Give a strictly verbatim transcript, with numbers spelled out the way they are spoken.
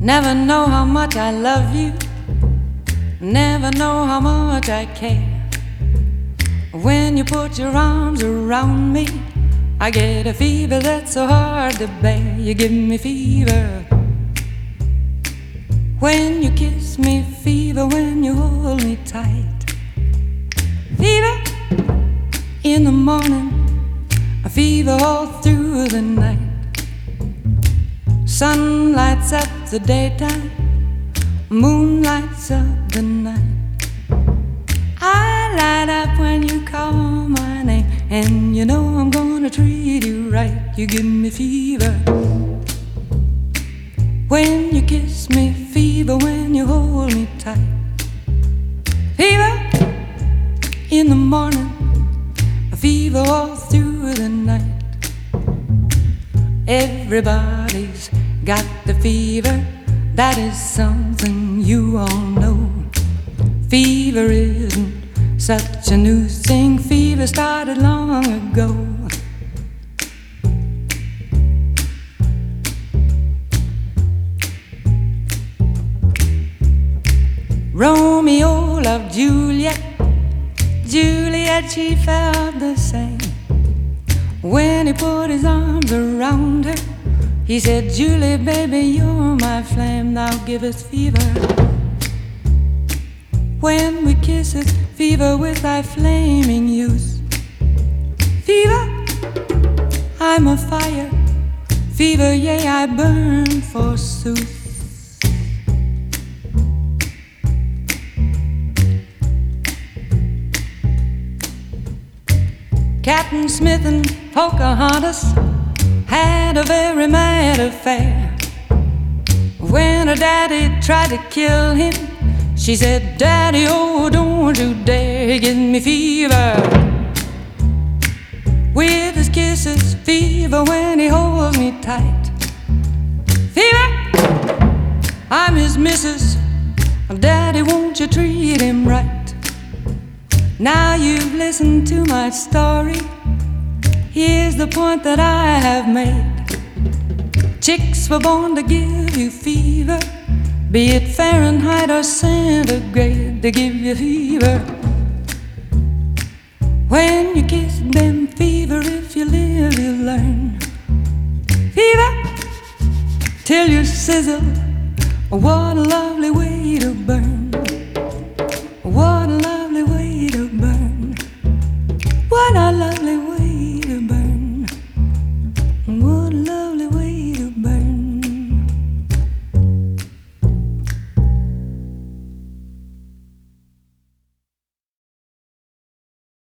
Never know how much I love you, never know how much I care. When you put your arms around me, I get a fever that's so hard to bear. You give me fever when you kiss me, fever when you hold me tight. Fever in the morning, a fever all through the night. Sun lights up the daytime, moon lights up the night. I light up when you call my name, and you know I'm gonna treat you right. You give me fever when you kiss me, fever when you hold me tight. Fever in the morning, a fever all through the night. Everybody's got the fever, that is something you all know. Fever isn't such a new thing, fever started long ago. Romeo loved Juliet, Juliet, she felt the same. When he put his arms around her, he said, Julie, baby, you're my flame, now give us fever. When we kiss, it's fever with thy flaming youth. Fever, I'm a fire, fever, yea, I burn forsooth. Captain Smith and Pocahontas had a very mad affair. When her daddy tried to kill him, she said, Daddy, oh, don't you dare give me fever. With his kisses, fever when he holds me tight. Fever, I'm his missus, Daddy, won't you treat him right? Now you've listened to my story, here's the point that I have made. Chicks were born to give you fever, be it Fahrenheit or centigrade, they give you fever. When you kiss them, fever, if you live, you learn. Fever, till you sizzle, what a lovely way to burn.